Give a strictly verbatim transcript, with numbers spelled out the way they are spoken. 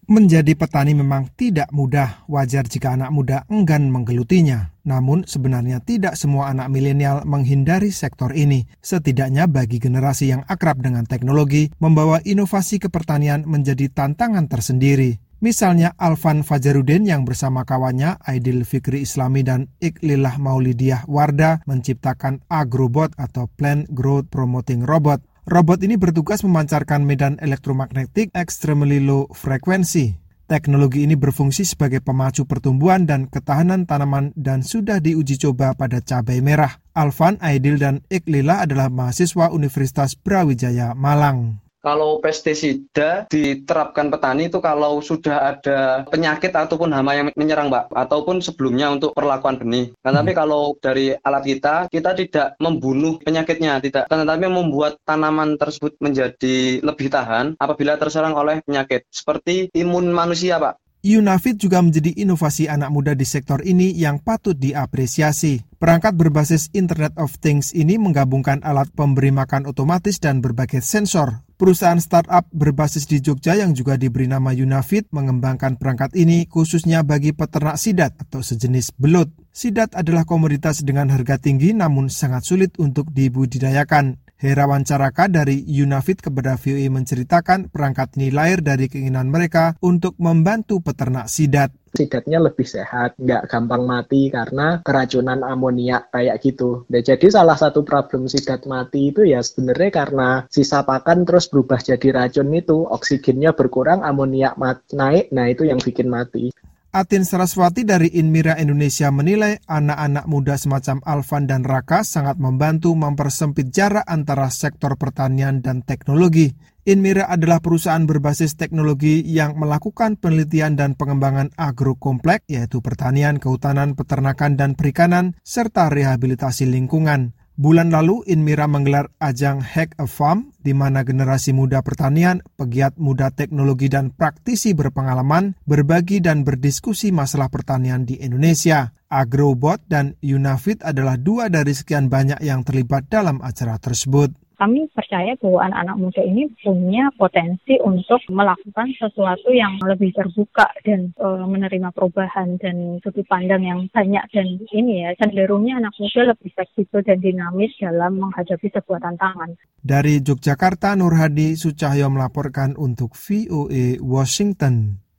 Menjadi petani memang tidak mudah, wajar jika anak muda enggan menggelutinya. Namun sebenarnya tidak semua anak milenial menghindari sektor ini. Setidaknya bagi generasi yang akrab dengan teknologi, membawa inovasi ke pertanian menjadi tantangan tersendiri. Misalnya Alvan Fajarudin yang bersama kawannya Aidil Fikri Islami dan Iklillah Maulidiyah Wardah menciptakan Agrobot atau Plant Growth Promoting Robot. Robot ini bertugas memancarkan medan elektromagnetik extremely low frequency. Teknologi ini berfungsi sebagai pemacu pertumbuhan dan ketahanan tanaman dan sudah diuji coba pada cabai merah. Alvan, Aidil, dan Iklillah adalah mahasiswa Universitas Brawijaya Malang. Kalau pestisida diterapkan petani itu kalau sudah ada penyakit ataupun hama yang menyerang, Pak, ataupun sebelumnya untuk perlakuan benih. Nah, tapi kalau dari alat kita, kita tidak membunuh penyakitnya, tidak, tetapi membuat tanaman tersebut menjadi lebih tahan apabila terserang oleh penyakit, seperti imun manusia, Pak. Unafit juga menjadi inovasi anak muda di sektor ini yang patut diapresiasi. Perangkat berbasis Internet of Things ini menggabungkan alat pemberi makan otomatis dan berbagai sensor. Perusahaan startup berbasis di Jogja yang juga diberi nama Unafit mengembangkan perangkat ini khususnya bagi peternak sidat atau sejenis belut. Sidat adalah komoditas dengan harga tinggi namun sangat sulit untuk dibudidayakan. Herawan Caraka dari Unafit kepada V O A menceritakan perangkat ini lahir dari keinginan mereka untuk membantu peternak sidat. Sidatnya lebih sehat, nggak gampang mati karena keracunan amoniak kayak gitu. Nah, jadi salah satu problem sidat mati itu ya sebenarnya karena sisa pakan terus berubah jadi racun itu, oksigennya berkurang, amoniak naik, nah itu yang bikin mati. Atin Saraswati dari Inmira Indonesia menilai anak-anak muda semacam Alvan dan Raka sangat membantu mempersempit jarak antara sektor pertanian dan teknologi. Inmira adalah perusahaan berbasis teknologi yang melakukan penelitian dan pengembangan agrokompleks, yaitu pertanian, kehutanan, peternakan, dan perikanan, serta rehabilitasi lingkungan. Bulan lalu, Inmira menggelar ajang Hack a Farm, di mana generasi muda pertanian, pegiat muda teknologi dan praktisi berpengalaman berbagi dan berdiskusi masalah pertanian di Indonesia. Agrobot dan Unafit adalah dua dari sekian banyak yang terlibat dalam acara tersebut. Kami percaya bahwa anak-anak muda ini punya potensi untuk melakukan sesuatu yang lebih terbuka dan e, menerima perubahan dan sudut pandang yang banyak. Dan ini ya, cenderungnya anak muda lebih fleksibel dan dinamis dalam menghadapi sebuah tantangan. Dari Yogyakarta, Nur Hadi Sucahyo melaporkan untuk V O A Washington.